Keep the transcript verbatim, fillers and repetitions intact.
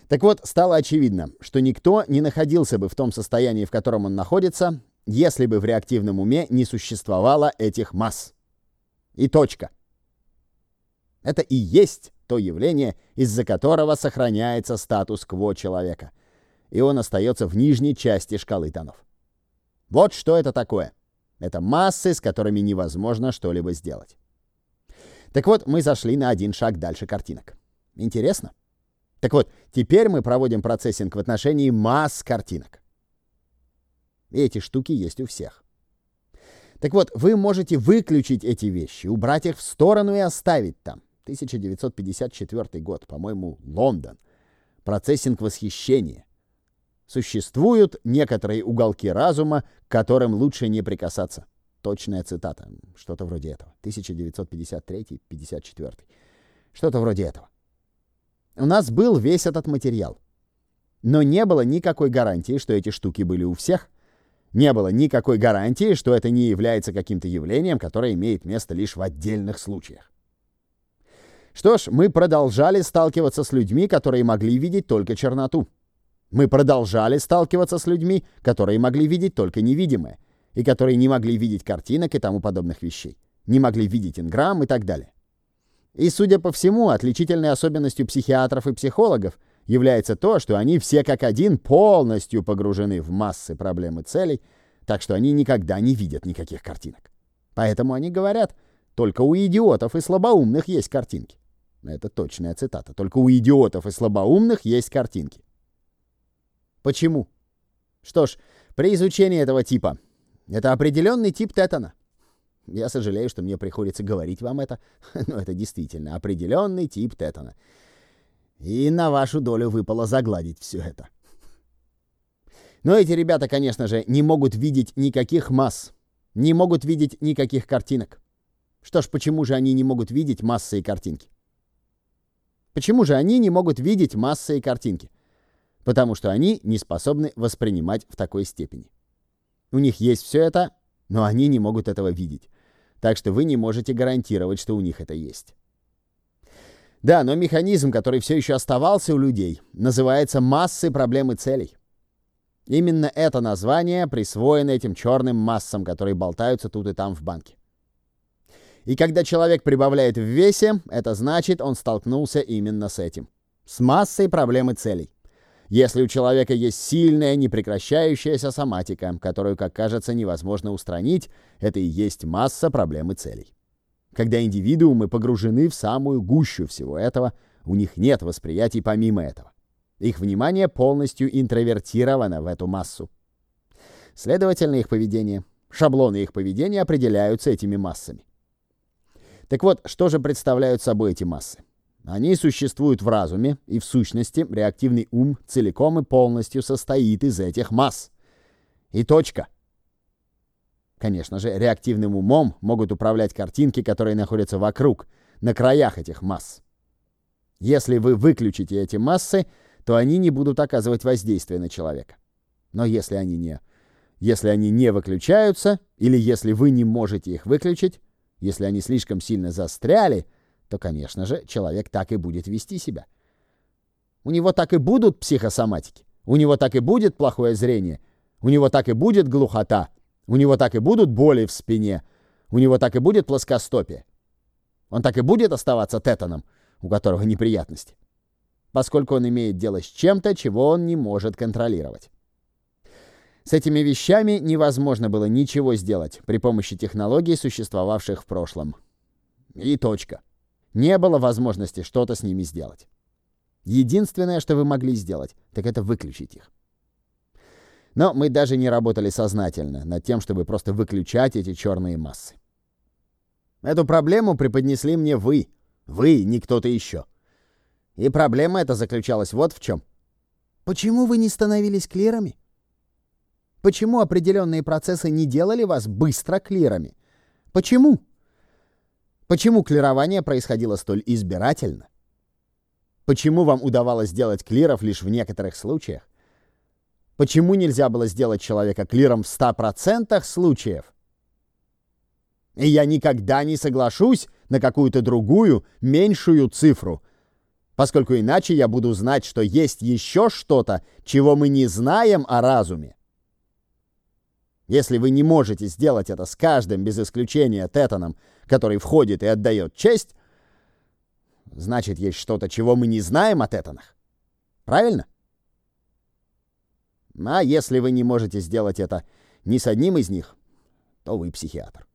Так вот, стало очевидно, что никто не находился бы в том состоянии, в котором он находится, если бы в реактивном уме не существовало этих масс. И точка. Это и есть то явление, из-за которого сохраняется статус-кво человека. И он остается в нижней части шкалы тонов. Вот что это такое. Это массы, с которыми невозможно что-либо сделать. Так вот, мы зашли на один шаг дальше картинок. Интересно? Так вот, теперь мы проводим процессинг в отношении масс картинок. И эти штуки есть у всех. Так вот, вы можете выключить эти вещи, убрать их в сторону и оставить там. тысяча девятьсот пятьдесят четвёртый год, по-моему, Лондон. Процессинг восхищения. Существуют некоторые уголки разума, к которым лучше не прикасаться. Точная цитата. Что-то вроде этого. тысяча девятьсот пятьдесят третий — пятьдесят четвёртый. Что-то вроде этого. У нас был весь этот материал. Но не было никакой гарантии, что эти штуки были у всех. Не было никакой гарантии, что это не является каким-то явлением, которое имеет место лишь в отдельных случаях. Что ж, мы продолжали сталкиваться с людьми, которые могли видеть только черноту. Мы продолжали сталкиваться с людьми, которые могли видеть только невидимое, и которые не могли видеть картинок и тому подобных вещей, не могли видеть инграмм и так далее. И, судя по всему, отличительной особенностью психиатров и психологов является то, что они все как один полностью погружены в массы проблем и целей, так что они никогда не видят никаких картинок. Поэтому они говорят, только у идиотов и слабоумных есть картинки. Это точная цитата. Только у идиотов и слабоумных есть картинки. Почему? Что ж, при изучении этого типа, это определенный тип тетана. Я сожалею, что мне приходится говорить вам это, но это действительно определенный тип тетана. И на вашу долю выпало загладить все это. Но эти ребята, конечно же, не могут видеть никаких масс, не могут видеть никаких картинок. Что ж, почему же они не могут видеть массы и картинки? Почему же они не могут видеть массы и картинки? Потому что они не способны воспринимать в такой степени. У них есть все это, но они не могут этого видеть. Так что вы не можете гарантировать, что у них это есть. Да, но механизм, который все еще оставался у людей, называется массы проблем и целей. Именно это название присвоено этим черным массам, которые болтаются тут и там в банке. И когда человек прибавляет в весе, это значит, он столкнулся именно с этим. С массой проблем и целей. Если у человека есть сильная, непрекращающаяся соматика, которую, как кажется, невозможно устранить, это и есть масса проблем и целей. Когда индивидуумы погружены в самую гущу всего этого, у них нет восприятий помимо этого. Их внимание полностью интровертировано в эту массу. Следовательно, их поведение, шаблоны их поведения определяются этими массами. Так вот, что же представляют собой эти массы? Они существуют в разуме, и в сущности реактивный ум целиком и полностью состоит из этих масс. И точка. Конечно же, реактивным умом могут управлять картинки, которые находятся вокруг, на краях этих масс. Если вы выключите эти массы, то они не будут оказывать воздействие на человека. Но если они не, если они не выключаются, или если вы не можете их выключить, если они слишком сильно застряли, то, конечно же, человек так и будет вести себя. У него так и будут психосоматики, у него так и будет плохое зрение, у него так и будет глухота, у него так и будут боли в спине, у него так и будет плоскостопие. Он так и будет оставаться тетаном, у которого неприятности, поскольку он имеет дело с чем-то, чего он не может контролировать. С этими вещами невозможно было ничего сделать при помощи технологий, существовавших в прошлом. И точка. Не было возможности что-то с ними сделать. Единственное, что вы могли сделать, так это выключить их. Но мы даже не работали сознательно над тем, чтобы просто выключать эти черные массы. Эту проблему преподнесли мне вы. Вы, не кто-то еще. И проблема эта заключалась вот в чем. Почему вы не становились клирами? Почему определенные процессы не делали вас быстро клирами? Почему? Почему клирование происходило столь избирательно? Почему вам удавалось сделать клиров лишь в некоторых случаях? Почему нельзя было сделать человека клиром в ста процентах случаев? И я никогда не соглашусь на какую-то другую, меньшую цифру. поскольку иначе я буду знать, что есть еще что-то, чего мы не знаем о разуме. Если вы не можете сделать это с каждым без исключения тетаном, который входит и отдает честь, значит, есть что-то, чего мы не знаем о тетанах. Правильно? А если вы не можете сделать это ни с одним из них, то вы психиатр.